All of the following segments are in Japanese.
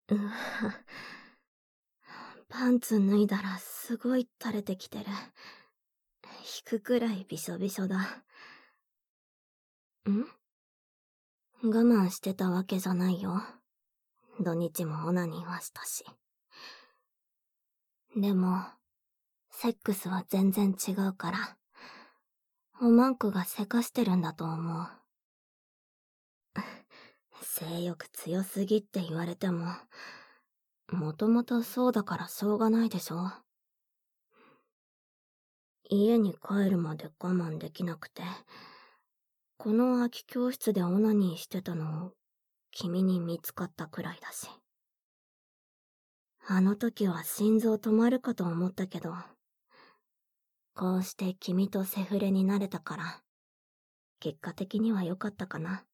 うわ、パンツ脱いだらすごい垂れてきてる。引くくらいびしょびしょだ。我慢してたわけじゃないよ。土日もオナニーはしたし。でも、セックスは全然違うから、おまんこがせかしてるんだと思う。性欲強すぎって言われても、もともとそうだからしょうがないでしょ。家に帰るまで我慢できなくて、この空き教室でオナニーしてたのを君に見つかったくらいだし。あの時は心臓止まるかと思ったけど、こうして君とセフレになれたから、結果的には良かったかな。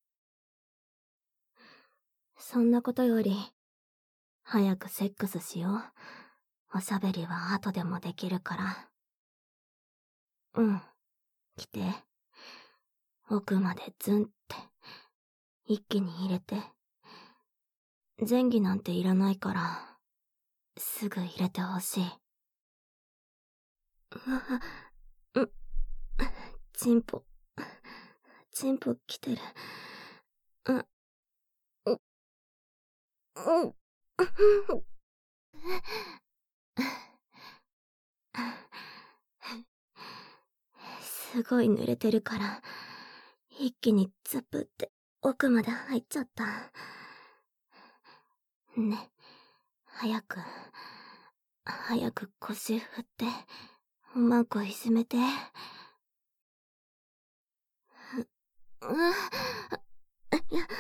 そんなことより、早くセックスしよう。おしゃべりは後でもできるから。うん。来て。奥までズンって、一気に入れて。前儀なんていらないから、すぐ入れてほしい。チンポ来てる。すごい濡れてるから、一気にザプって奥まで入っちゃった。ね、早く腰振って、おまんこいじめて。いや、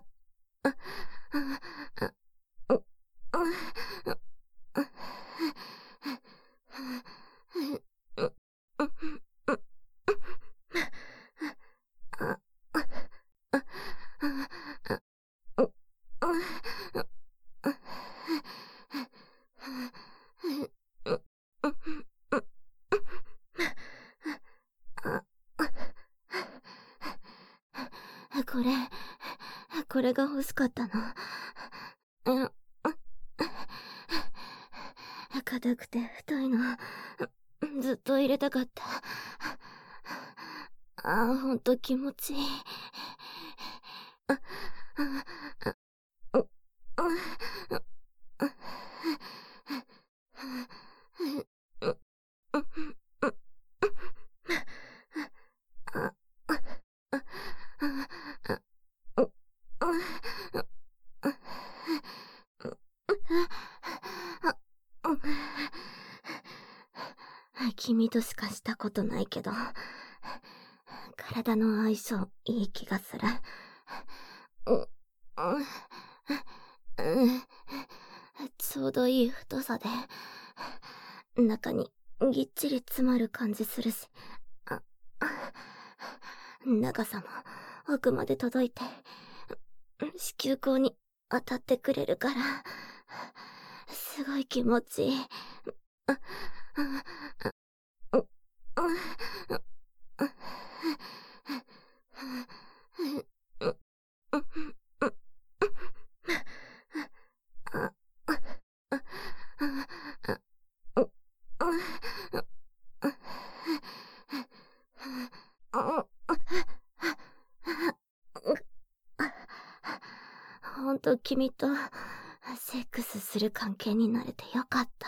これ、これが欲しかったの。硬くて太いの、ずっと入れたかった。ほんと気持ちいい。君としかしたことないけど、体の相性いい気がする。ちょうどいい太さで、中にぎっちり詰まる感じするし、長さも奥まで届いて、子宮口に当たってくれるから、すごい気持ちいい。ほんと君とセックスする関係になれてよかった。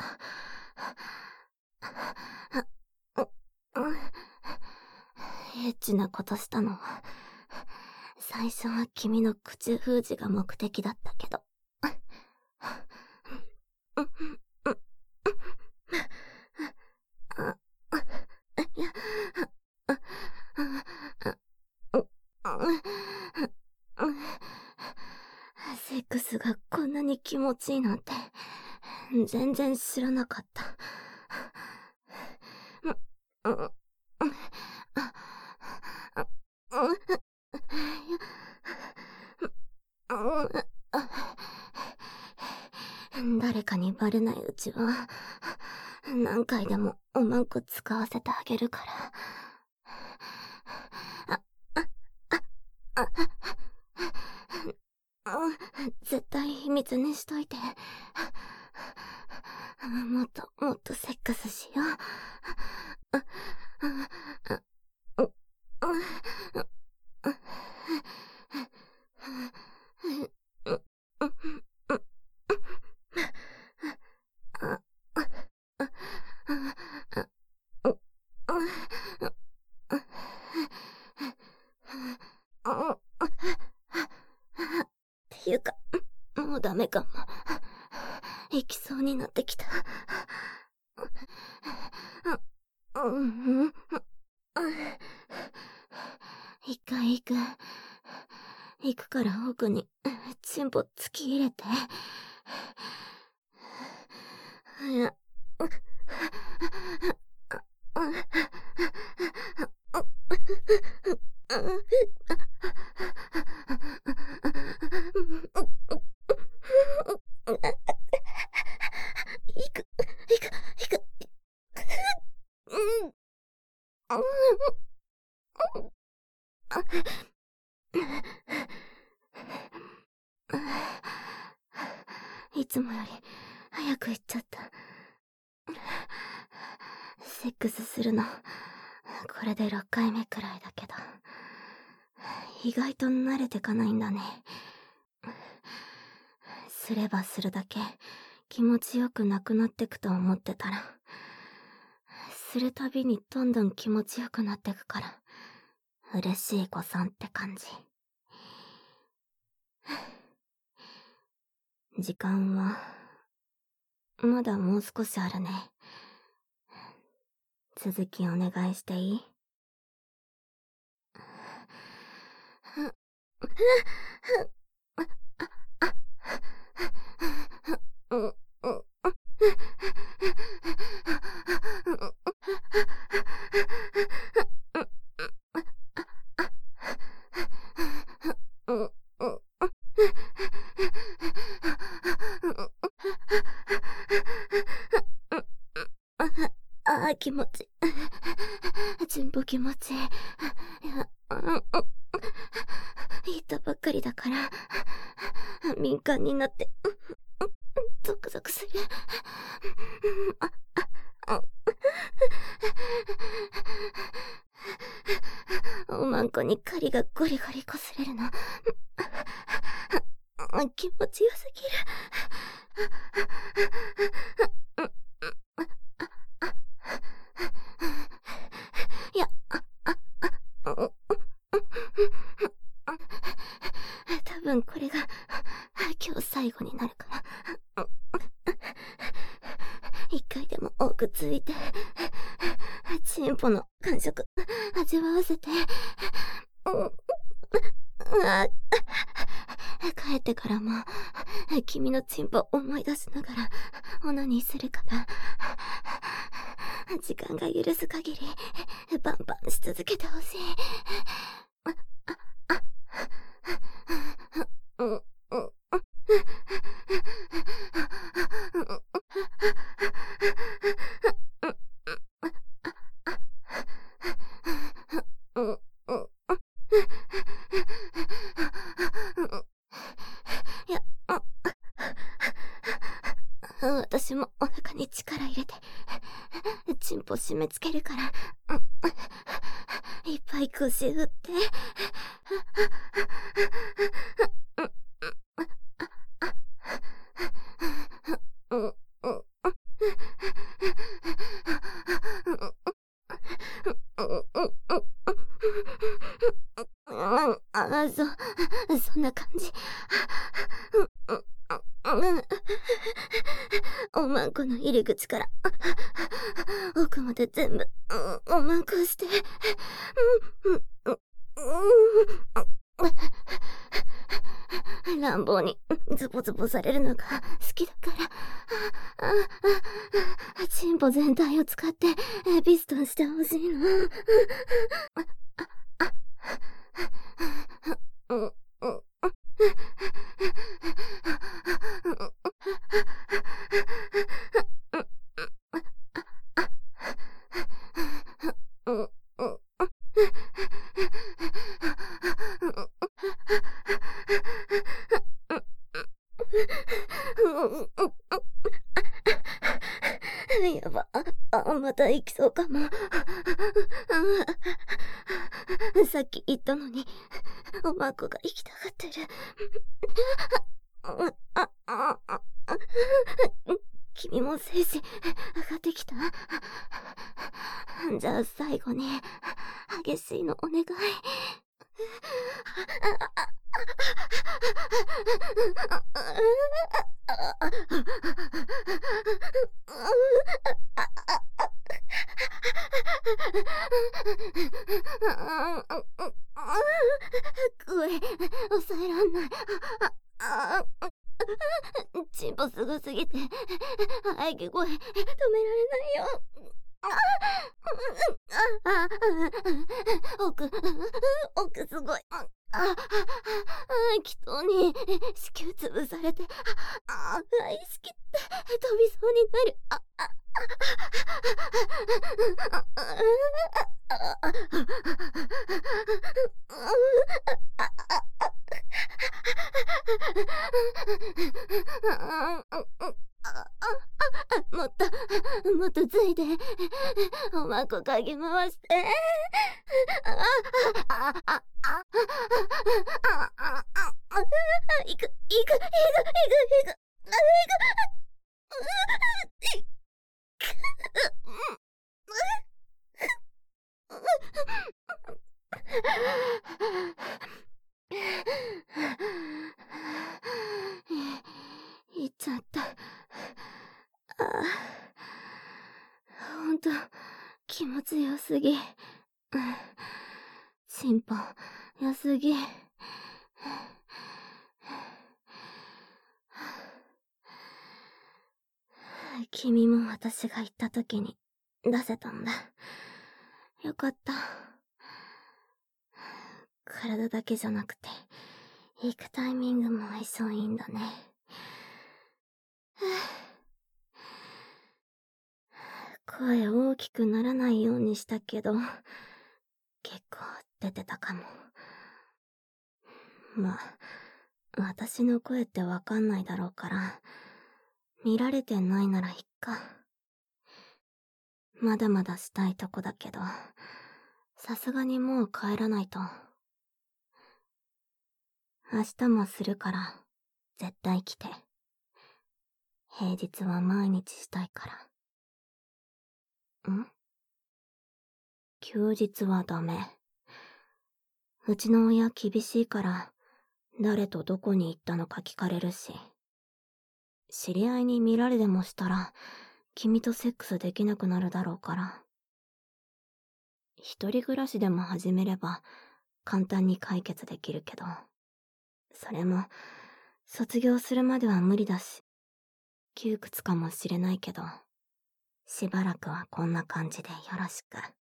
エッチなことしたのは、最初は君の口封じが目的だったけど。セックスがこんなに気持ちいいなんて、全然知らなかった。誰かにバレないうちは、何回でもおまんこ使わせてあげるから。 絶対秘密にしといて。もっとセックスしよう。っていうか、もうダメかも。行きそうになってきた。一回行くから奥にチンポ突き入れて。いつもより早く行っちゃった。セックスするの、これで6回目くらいだけど、意外と慣れてかないんだね。すればするだけ気持ちよくなくなってくと思ってたら、するたびにどんどん気持ちよくなってくから、嬉しい子さんって感じ。時間は、まだもう少しあるね。続きお願いしていい？気持ち。チンポ気持ち。いや、言ったばっかりだから、敏感になって、ゾクゾクする。おまんこに狩りがゴリゴリ擦れるの。気持ちよすぎる。いや、多分これが今日最後になるから。一回でも多くついて、チンポの感触味わわせて。帰ってからも君のチンポ思い出しながらオナニーするから、時間が許す限りバンバンし続けてほしい。いや、私もお腹に力入れてチンポ締め付けるから、いっぱい腰振って。そんな感じ。おまんこの入り口から奥まで全部おまんこして。乱暴にズボズボされるのが好きだから、チンポ全体を使ってピストンしてほしいの。 やば、また行きそうかも。さっき言ったのに、おまこが行きたがってる。君も精子、上がってきた？じゃあ最後に、激しいのお願い。声、抑えらんない。チンポすごすぎて、息声、止められないよ。奥すごい。気筒に子宮潰されて、意識って飛びそうになる。もっとついて、おまこかき回して。いく。いっちゃった。ほんと、気持ちよすぎ。進歩、良すぎ。君も私が言った時に出せたんだ。よかった。体だけじゃなくて、行くタイミングも相性いいんだね。声大きくならないようにしたけど、結構出てたかも。まあ、私の声ってわかんないだろうから、見られてないならいっか。まだまだしたいとこだけど、さすがにもう帰らないと。明日もするから、絶対来て。平日は毎日したいから。休日はダメ。うちの親厳しいから、誰とどこに行ったのか聞かれるし。知り合いに見られでもしたら、君とセックスできなくなるだろうから。一人暮らしでも始めれば、簡単に解決できるけど。それも、卒業するまでは無理だし、窮屈かもしれないけど、しばらくはこんな感じでよろしく。